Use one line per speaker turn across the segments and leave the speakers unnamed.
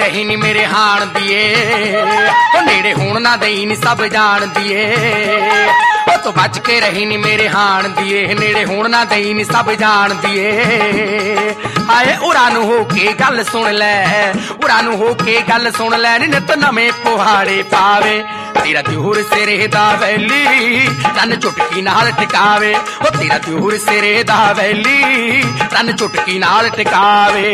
रही नी मेरे हाण दिए, ओ नेड़े होण ना दई नी सब जान दिए। ओ तो बच के रही नी मेरे हाण दिए, नेड़े होण ना दई नी सब जान दिए। हाय उरा नू हो के गल सुन लै, उरा नू हो के गल सुन लै, नित नवे पुहाड़े पावे। तेरा त्योर सिरे दा वैली रन चुटकी नाल टिकावे, ओ तेरा त्योर सिरे दा वैली रन चुटकी नाल टिकावे।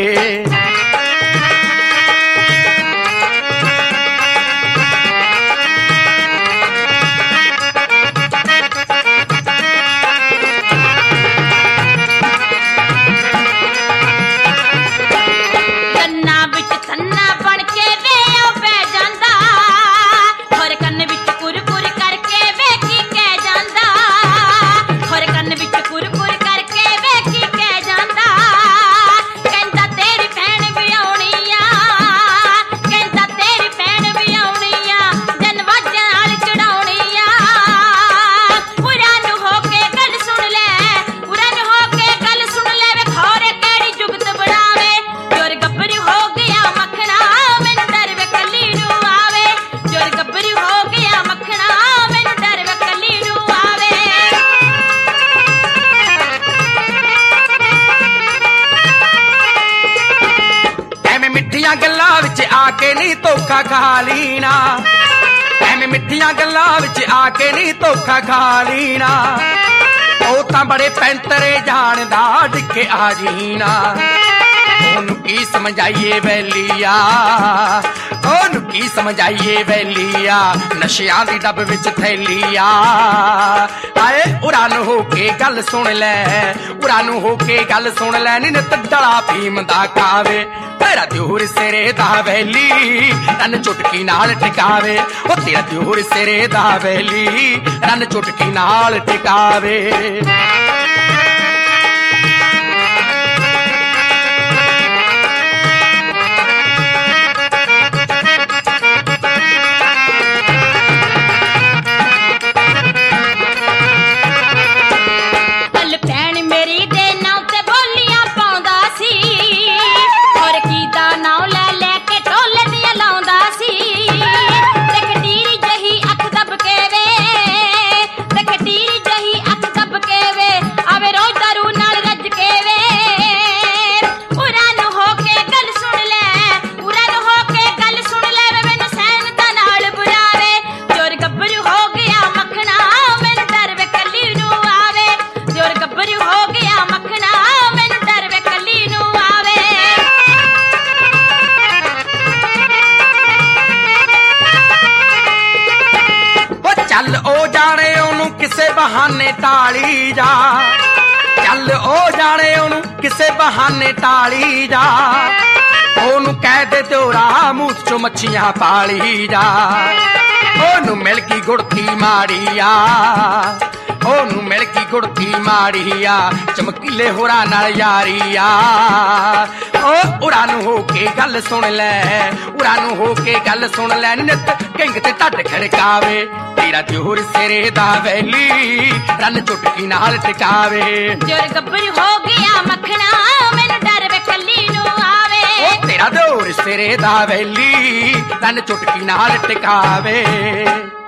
गल्लां विच आके नी धोखा खा लीना, एवें मिठियां गल्लां विच आके नी धोखा खा लीना। ओ तां बड़े पैंतरे जानदा डिके आ जीना, ओनू की समझाइए वैलिया, ओनू की समझाइए वैलिया, नशियां दी डब विच थैलिया। आए उरान हो के गल सुन लै, उरान हो के गल सुन लै, नित डला भीम दा खावे। तेरा त्योर सिरे दा वैली रन चुटकी नाल टिकावे, ओ तेरा त्योर सिरे दा वैली रन चुटकी नाल टिकावे। चल ओ जाने ओनू किसे बहाने टाली जा, चल ओ जाने ओनू किसे बहाने टाली जा। ओनू कह दे त्योरा मूठ चो मच्छियां पाली जा, ओनू मिल की गुड़ती माड़िया, ओनू मिल की गुड़ती माड़िया, चमकीले होरा नाल यारिया। ओ उरानू हो के गल सुन लै, उरानू हो के गल सुन लै, नित किंग ते ढड खड़कावे। तेरा त्योर सिरे दा वैली रन चुटकी नाल टिकावे।
जोर गब्बर हो गया मखना, मैनू डर वे कली नू आवे।
ओ तेरा त्योर सिरे दा वैली रन चुटकी नाल टिकावे।